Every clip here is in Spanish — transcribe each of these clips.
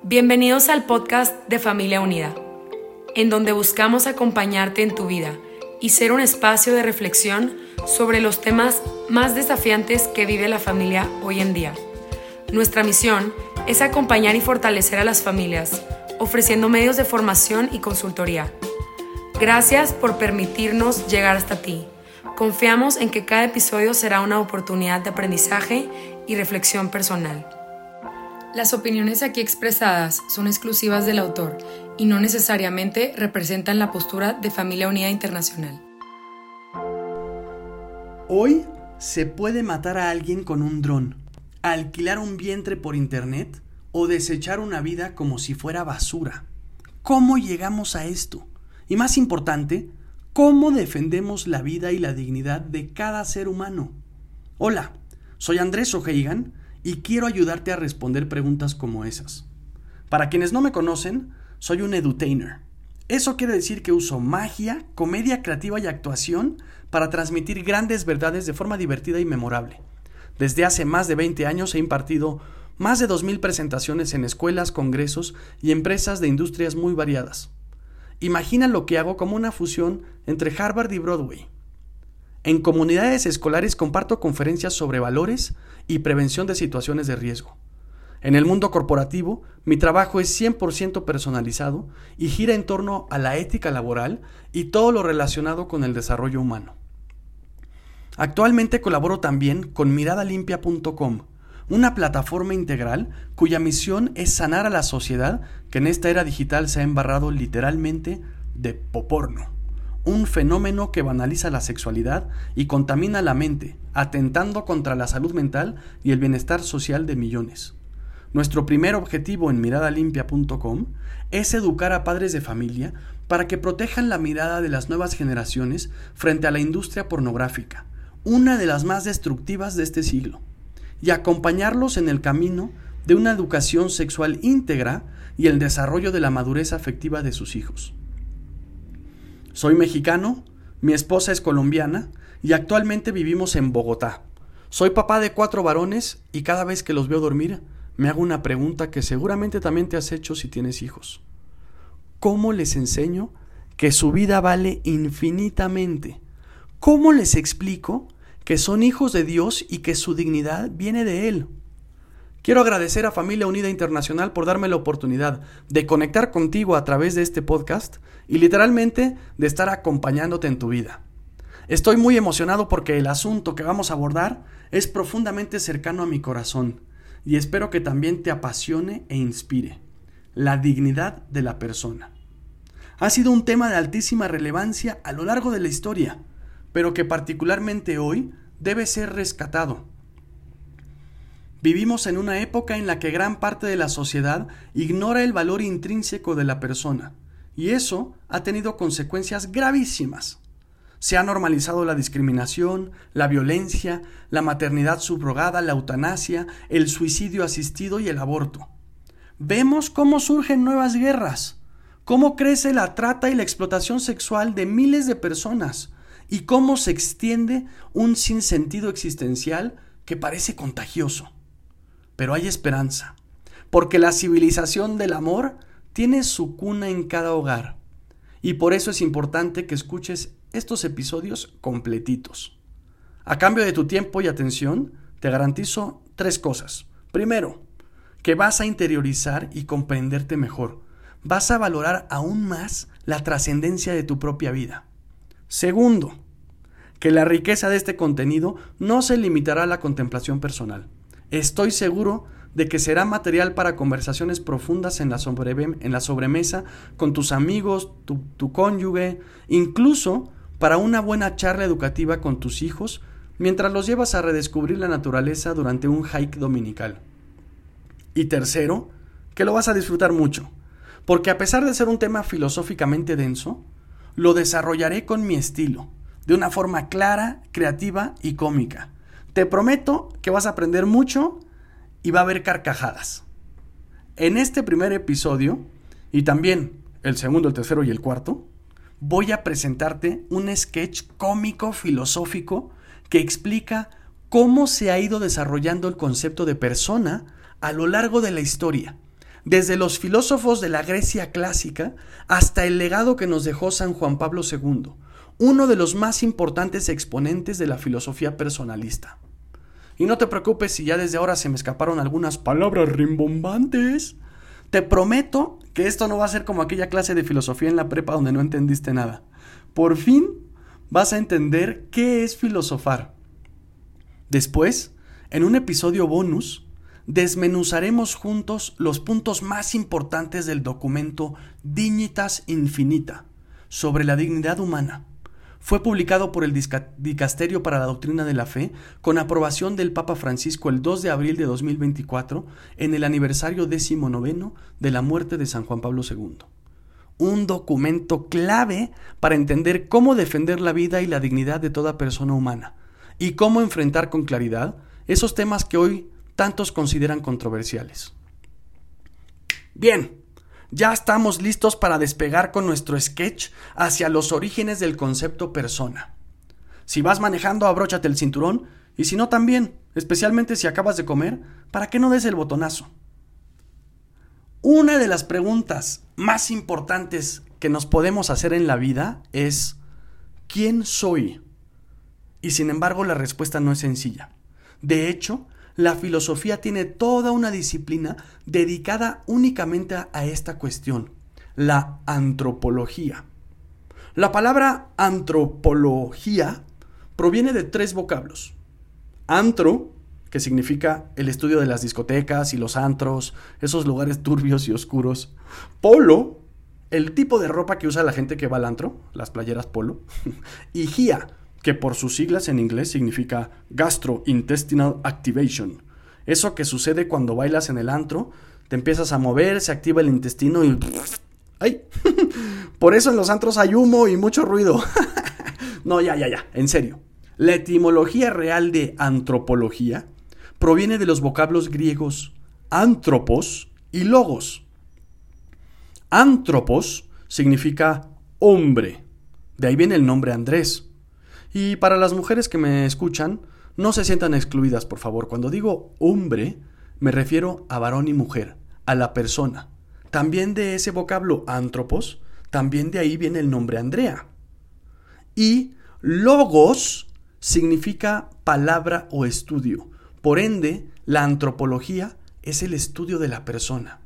Bienvenidos al podcast de Familia Unida, en donde buscamos acompañarte en tu vida y ser un espacio de reflexión sobre los temas más desafiantes que vive la familia hoy en día. Nuestra misión es acompañar y fortalecer a las familias, ofreciendo medios de formación y consultoría. Gracias por permitirnos llegar hasta ti. Confiamos en que cada episodio será una oportunidad de aprendizaje y reflexión personal. Las opiniones aquí expresadas son exclusivas del autor y no necesariamente representan la postura de Familia Unida Internacional. Hoy se puede matar a alguien con un dron, alquilar un vientre por internet o desechar una vida como si fuera basura. ¿Cómo llegamos a esto? Y más importante, ¿cómo defendemos la vida y la dignidad de cada ser humano? Hola, soy Andrés O'Hagan y quiero ayudarte a responder preguntas como esas. Para quienes no me conocen, soy un edutainer. Eso quiere decir que uso magia, comedia creativa y actuación para transmitir grandes verdades de forma divertida y memorable. Desde hace más de 20 años he impartido más de 2,000 presentaciones en escuelas, congresos y empresas de industrias muy variadas. Imagina lo que hago como una fusión entre Harvard y Broadway. En comunidades escolares comparto conferencias sobre valores y prevención de situaciones de riesgo. En el mundo corporativo, mi trabajo es 100% personalizado y gira en torno a la ética laboral y todo lo relacionado con el desarrollo humano. Actualmente colaboro también con miradalimpia.com, una plataforma integral cuya misión es sanar a la sociedad que en esta era digital se ha embarrado literalmente de poporno. Un fenómeno que banaliza la sexualidad y contamina la mente, atentando contra la salud mental y el bienestar social de millones. Nuestro primer objetivo en miradalimpia.com es educar a padres de familia para que protejan la mirada de las nuevas generaciones frente a la industria pornográfica, una de las más destructivas de este siglo, y acompañarlos en el camino de una educación sexual íntegra y el desarrollo de la madurez afectiva de sus hijos. Soy mexicano, mi esposa es colombiana y actualmente vivimos en Bogotá. Soy papá de 4 varones y cada vez que los veo dormir me hago una pregunta que seguramente también te has hecho si tienes hijos. ¿Cómo les enseño que su vida vale infinitamente? ¿Cómo les explico que son hijos de Dios y que su dignidad viene de Él? Quiero agradecer a Familia Unida Internacional por darme la oportunidad de conectar contigo a través de este podcast y literalmente de estar acompañándote en tu vida. Estoy muy emocionado porque el asunto que vamos a abordar es profundamente cercano a mi corazón y espero que también te apasione e inspire: la dignidad de la persona. Ha sido un tema de altísima relevancia a lo largo de la historia, pero que particularmente hoy debe ser rescatado. Vivimos en una época en la que gran parte de la sociedad ignora el valor intrínseco de la persona, y eso ha tenido consecuencias gravísimas. Se ha normalizado la discriminación, la violencia, la maternidad subrogada, la eutanasia, el suicidio asistido y el aborto. Vemos cómo surgen nuevas guerras, cómo crece la trata y la explotación sexual de miles de personas, y cómo se extiende un sinsentido existencial que parece contagioso. Pero hay esperanza, porque la civilización del amor tiene su cuna en cada hogar, y por eso es importante que escuches estos episodios completitos. A cambio de tu tiempo y atención, te garantizo 3 cosas. Primero, que vas a interiorizar y comprenderte mejor. Vas a valorar aún más la trascendencia de tu propia vida. Segundo, que la riqueza de este contenido no se limitará a la contemplación personal. Estoy seguro de que será material para conversaciones profundas en la sobremesa con tus amigos, tu cónyuge, incluso para una buena charla educativa con tus hijos mientras los llevas a redescubrir la naturaleza durante un hike dominical. Y tercero, que lo vas a disfrutar mucho, porque a pesar de ser un tema filosóficamente denso, lo desarrollaré con mi estilo, de una forma clara, creativa y cómica. Te prometo que vas a aprender mucho y va a haber carcajadas. En este primer episodio, y también el segundo, el tercero y el cuarto, voy a presentarte un sketch cómico filosófico que explica cómo se ha ido desarrollando el concepto de persona a lo largo de la historia, desde los filósofos de la Grecia clásica hasta el legado que nos dejó San Juan Pablo II, uno de los más importantes exponentes de la filosofía personalista. Y no te preocupes si ya desde ahora se me escaparon algunas palabras rimbombantes. Te prometo que esto no va a ser como aquella clase de filosofía en la prepa donde no entendiste nada. Por fin vas a entender qué es filosofar. Después, en un episodio bonus, desmenuzaremos juntos los puntos más importantes del documento Dignitas Infinita sobre la dignidad humana. Fue publicado por el Dicasterio para la Doctrina de la Fe con aprobación del Papa Francisco el 2 de abril de 2024 en el aniversario 19 de la muerte de San Juan Pablo II. Un documento clave para entender cómo defender la vida y la dignidad de toda persona humana y cómo enfrentar con claridad esos temas que hoy tantos consideran controversiales. Bien, ya estamos listos para despegar con nuestro sketch hacia los orígenes del concepto persona. Si vas manejando, abróchate el cinturón, y si no también, especialmente si acabas de comer, para que no des el botonazo. Una de las preguntas más importantes que nos podemos hacer en la vida es ¿quién soy? Y sin embargo la respuesta no es sencilla. De hecho, la filosofía tiene toda una disciplina dedicada únicamente a esta cuestión, la antropología. La palabra antropología proviene de 3 vocablos. Antro, que significa el estudio de las discotecas y los antros, esos lugares turbios y oscuros. Polo, el tipo de ropa que usa la gente que va al antro, las playeras polo. Y GIA, que por sus siglas en inglés significa Gastrointestinal Activation. Eso que sucede cuando bailas en el antro, te empiezas a mover, se activa el intestino y... ¡ay! Por eso en los antros hay humo y mucho ruido. No, ya, en serio. La etimología real de antropología proviene de los vocablos griegos antropos y logos. Antropos significa hombre. De ahí viene el nombre Andrés. Y para las mujeres que me escuchan, no se sientan excluidas, por favor. Cuando digo hombre, me refiero a varón y mujer, a la persona. También de ese vocablo antropos, también de ahí viene el nombre Andrea. Y logos significa palabra o estudio. Por ende, la antropología es el estudio de la persona.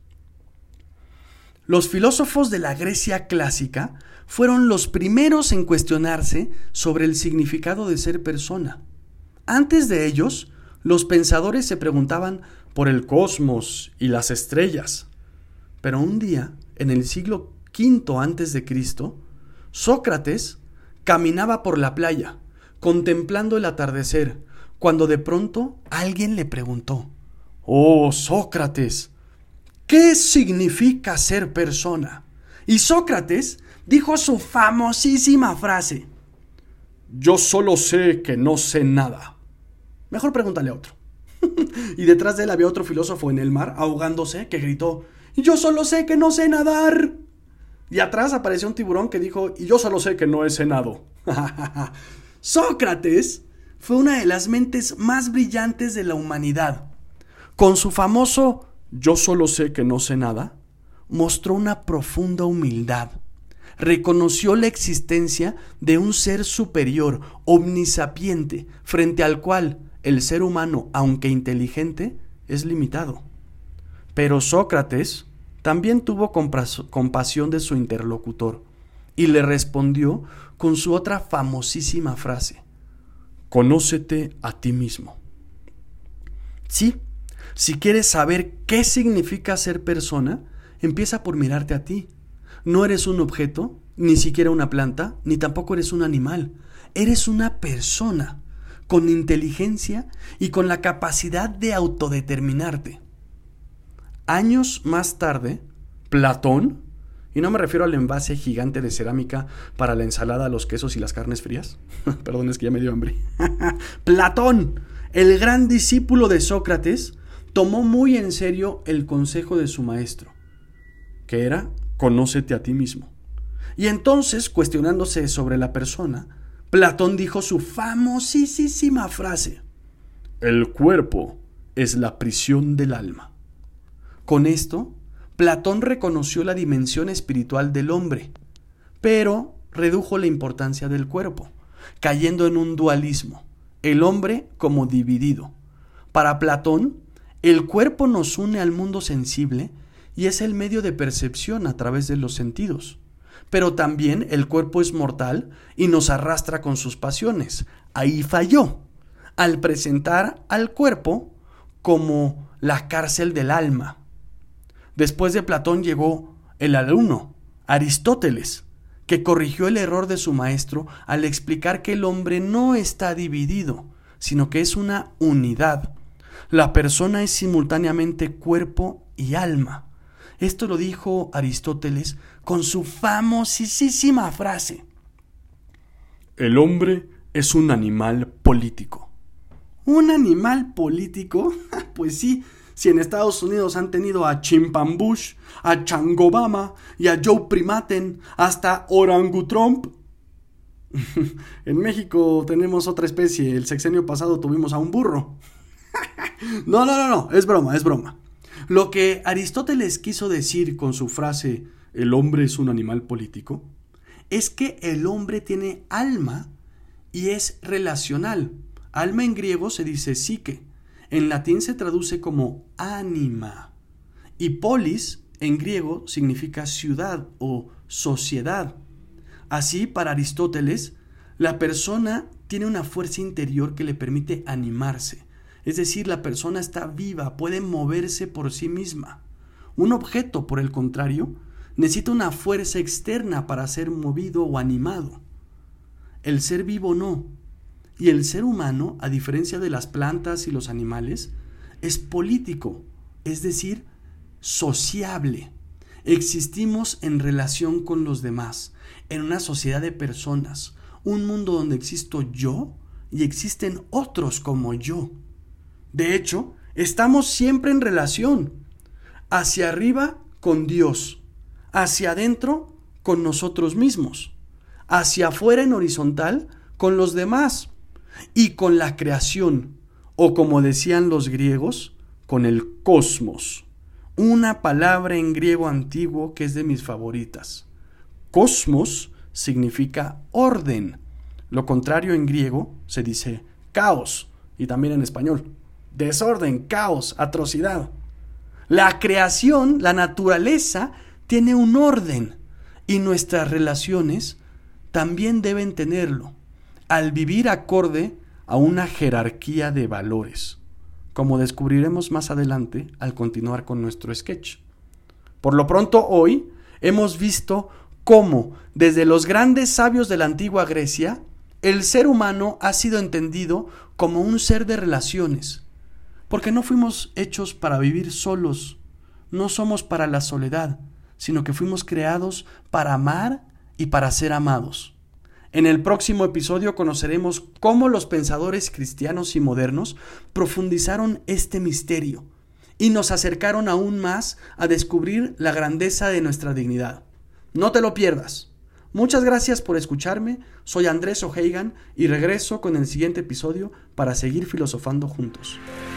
Los filósofos de la Grecia clásica fueron los primeros en cuestionarse sobre el significado de ser persona. Antes de ellos, los pensadores se preguntaban por el cosmos y las estrellas. Pero un día, en el siglo V a.C., Sócrates caminaba por la playa, contemplando el atardecer, cuando de pronto alguien le preguntó: «Oh, Sócrates, ¿qué significa ser persona?». Y Sócrates dijo su famosísima frase: «Yo solo sé que no sé nada». Mejor pregúntale a otro. Y detrás de él había otro filósofo en el mar, ahogándose, que gritó: «Yo solo sé que no sé nadar». Y atrás apareció un tiburón que dijo: «Y yo solo sé que no he cenado». Sócrates fue una de las mentes más brillantes de la humanidad. Con su famoso «yo solo sé que no sé nada», mostró una profunda humildad. Reconoció la existencia de un ser superior, omnisapiente, frente al cual el ser humano, aunque inteligente, es limitado. Pero Sócrates también tuvo compasión de su interlocutor y le respondió con su otra famosísima frase: «Conócete a ti mismo». Sí, si quieres saber qué significa ser persona, empieza por mirarte a ti. No eres un objeto, ni siquiera una planta, ni tampoco eres un animal. Eres una persona, con inteligencia y con la capacidad de autodeterminarte. Años más tarde, Platón, y no me refiero al envase gigante de cerámica para la ensalada, los quesos y las carnes frías. Perdón, es que ya me dio hambre. Platón, el gran discípulo de Sócrates, tomó muy en serio el consejo de su maestro, que era: «Conócete a ti mismo». Y entonces, cuestionándose sobre la persona, Platón dijo su famosísima frase: «El cuerpo es la prisión del alma». Con esto, Platón reconoció la dimensión espiritual del hombre, pero redujo la importancia del cuerpo, cayendo en un dualismo, el hombre como dividido. Para Platón, el cuerpo nos une al mundo sensible y es el medio de percepción a través de los sentidos. Pero también el cuerpo es mortal y nos arrastra con sus pasiones. Ahí falló, al presentar al cuerpo como la cárcel del alma. Después de Platón llegó el alumno, Aristóteles, que corrigió el error de su maestro al explicar que el hombre no está dividido, sino que es una unidad. La persona es simultáneamente cuerpo y alma. Esto lo dijo Aristóteles con su famosísima frase: el hombre es un animal político. ¿Un animal político? Pues sí, si en Estados Unidos han tenido a Chimpambush, a Changobama y a Joe Primaten, hasta Orangutrump. En México tenemos otra especie. El sexenio pasado tuvimos a un burro. No, es broma. Lo que Aristóteles quiso decir con su frase el hombre es un animal político es que el hombre tiene alma y es relacional. Alma en griego se dice psique, en latín se traduce como ánima, y polis en griego significa ciudad o sociedad. Así, para Aristóteles, la persona tiene una fuerza interior que le permite animarse. Es decir, la persona está viva, puede moverse por sí misma. Un objeto, por el contrario, necesita una fuerza externa para ser movido o animado. El ser vivo no. Y el ser humano, a diferencia de las plantas y los animales, es político, es decir, sociable. Existimos en relación con los demás, en una sociedad de personas, un mundo donde existo yo y existen otros como yo. De hecho, estamos siempre en relación, hacia arriba con Dios, hacia adentro con nosotros mismos, hacia afuera en horizontal con los demás y con la creación, o como decían los griegos, con el cosmos. Una palabra en griego antiguo que es de mis favoritas. Cosmos significa orden. Lo contrario en griego se dice caos, y también en español. Desorden, caos, atrocidad. La creación, la naturaleza, tiene un orden y nuestras relaciones también deben tenerlo, al vivir acorde a una jerarquía de valores, como descubriremos más adelante al continuar con nuestro sketch. Por lo pronto, hoy hemos visto cómo, desde los grandes sabios de la antigua Grecia, el ser humano ha sido entendido como un ser de relaciones, porque no fuimos hechos para vivir solos, no somos para la soledad, sino que fuimos creados para amar y para ser amados. En el próximo episodio conoceremos cómo los pensadores cristianos y modernos profundizaron este misterio y nos acercaron aún más a descubrir la grandeza de nuestra dignidad. No te lo pierdas. Muchas gracias por escucharme. Soy Andrés O'Hagan y regreso con el siguiente episodio para seguir filosofando juntos.